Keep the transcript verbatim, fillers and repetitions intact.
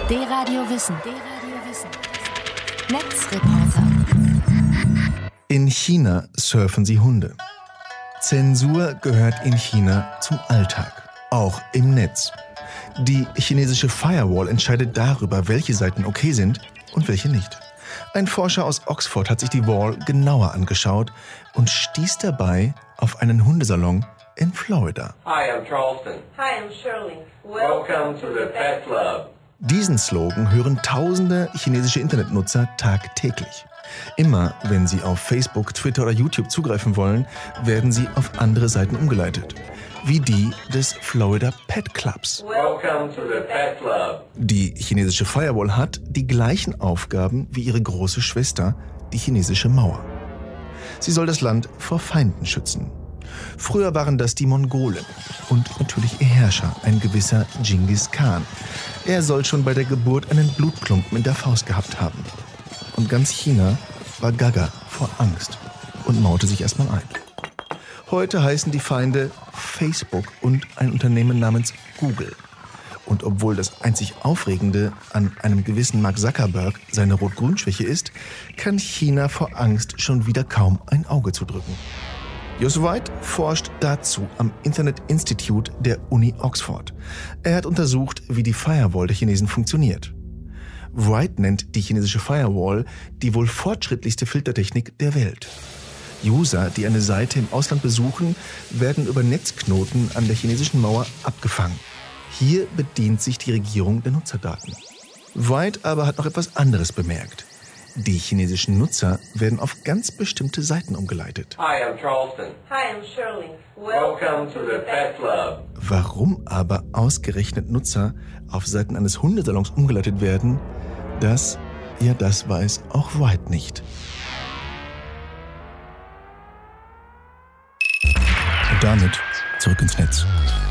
D-Radio Wissen. D-Radio Wissen. Netzreporter. In China surfen sie Hunde. Zensur gehört in China zum Alltag, auch im Netz. Die chinesische Firewall entscheidet darüber, welche Seiten okay sind und welche nicht. Ein Forscher aus Oxford hat sich die Wall genauer angeschaut und stieß dabei auf einen Hundesalon in Florida. Hi, I'm Charleston. Hi, I'm Shirley. Welcome to the Pet Club. Diesen Slogan hören tausende chinesische Internetnutzer tagtäglich. Immer wenn sie auf Facebook, Twitter oder YouTube zugreifen wollen, werden sie auf andere Seiten umgeleitet. Wie die des Florida Pet Clubs. Welcome to the Pet Club. Die chinesische Firewall hat die gleichen Aufgaben wie ihre große Schwester, die chinesische Mauer. Sie soll das Land vor Feinden schützen. Früher waren das die Mongolen und natürlich ihr Herrscher, ein gewisser Genghis Khan. Er soll schon bei der Geburt einen Blutklumpen in der Faust gehabt haben. Und ganz China war gaga vor Angst und maute sich erstmal ein. Heute heißen die Feinde Facebook und ein Unternehmen namens Google. Und obwohl das einzig Aufregende an einem gewissen Mark Zuckerberg seine Rot-Grün-Schwäche ist, kann China vor Angst schon wieder kaum ein Auge zudrücken. Jos White forscht dazu am Internet Institute der Uni Oxford. Er hat untersucht, wie die Firewall der Chinesen funktioniert. White nennt die chinesische Firewall die wohl fortschrittlichste Filtertechnik der Welt. User, die eine Seite im Ausland besuchen, werden über Netzknoten an der chinesischen Mauer abgefangen. Hier bedient sich die Regierung der Nutzerdaten. White aber hat noch etwas anderes bemerkt. Die chinesischen Nutzer werden auf ganz bestimmte Seiten umgeleitet. Hi, I'm Charleston. Hi, I'm Shirley. Welcome to the Pet Club. Warum aber ausgerechnet Nutzer auf Seiten eines Hundesalons umgeleitet werden, das, ja das weiß auch White nicht. Und damit zurück ins Netz.